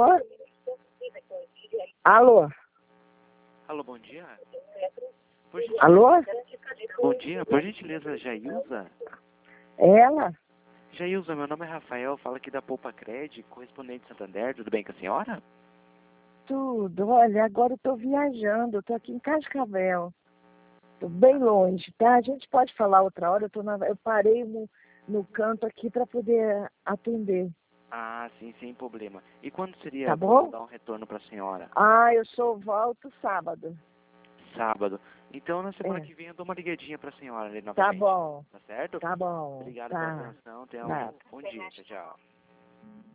Alô? Alô? Alô, bom dia. Alô? Bom dia, por gentileza, Jailza? Ela? Jailza, meu nome é Rafael, falo aqui da Poupa Cred, correspondente de Santander, tudo bem com a senhora? Tudo. Olha, agora eu tô viajando, eu tô aqui em Cascavel. Tô bem longe, tá? A gente pode falar outra hora, eu parei no canto aqui para poder atender. Ah, sim, sem problema. E quando seria Tá bom bom? dar um retorno para a senhora? Eu volto sábado. Sábado. Então, na semana É. que vem, eu dou uma ligadinha para a senhora ali Tá novamente. bom, Tá certo? tá bom. Obrigado pela Tá. atenção, tenha um Tá. bom dia. Tchau, tchau.